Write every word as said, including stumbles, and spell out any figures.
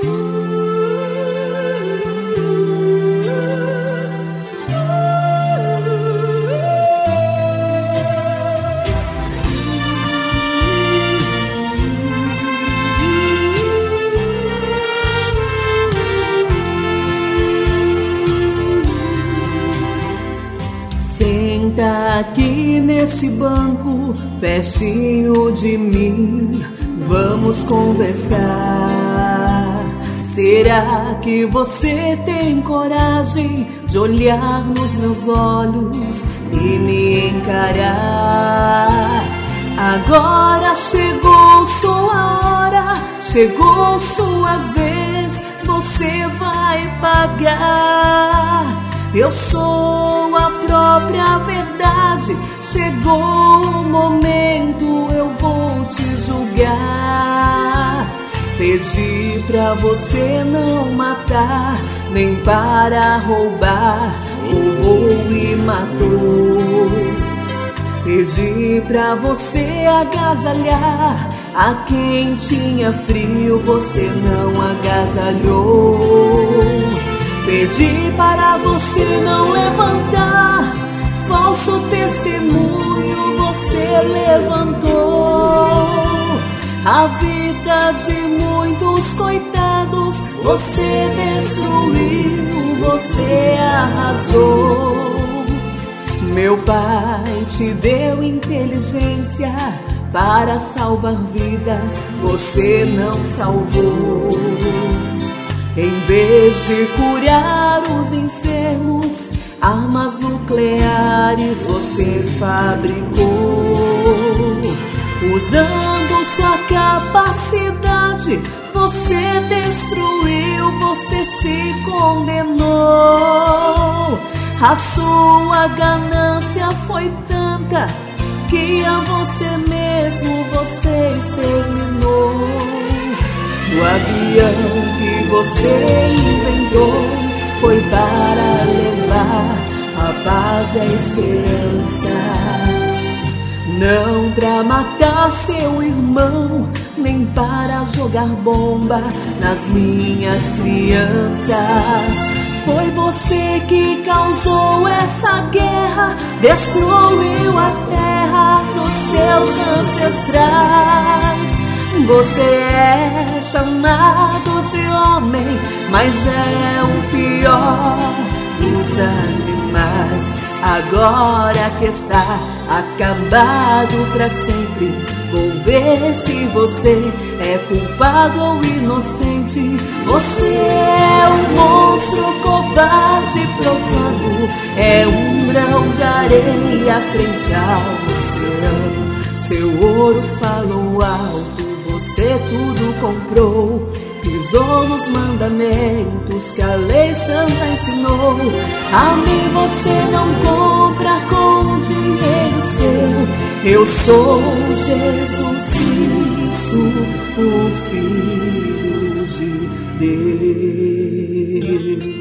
Senta aqui nesse banco, pertinho de mim, vamos conversar. Será que você tem coragem de olhar nos meus olhos e me encarar? Agora chegou sua hora, chegou sua vez, você vai pagar. Eu sou a própria verdade, chegou o momento, eu vou te julgar. Pedi pra você não matar, nem para roubar, roubou e matou. Pedi pra você agasalhar a quem tinha frio, você não agasalhou. Pedi para você não levantar falso testemunho, você levantou. A vida de muitos coitados você destruiu, você arrasou. Meu Pai te deu inteligência para salvar vidas, você não salvou. Em vez de curar os enfermos, armas nucleares você fabricou. Usando sua capacidade, você destruiu, você se condenou. A sua ganância foi tanta que a você mesmo você exterminou. O avião que você inventou foi para levar a paz e a esperança, não para matar seu irmão, nem para jogar bomba nas minhas crianças. Foi você que causou essa guerra, destruiu a terra dos seus ancestrais. Você é chamado de homem, mas é o pior dos animais. Agora que está acabado pra sempre, vou ver se você é culpado ou inocente. Você é um monstro covarde, profano, é um grão de areia frente ao oceano. Seu ouro falou alto, você tudo comprou, pisou nos mandamentos que a lei santa ensinou. A mim você não compra com dinheiro seu. Eu sou Jesus Cristo, o Filho de Deus.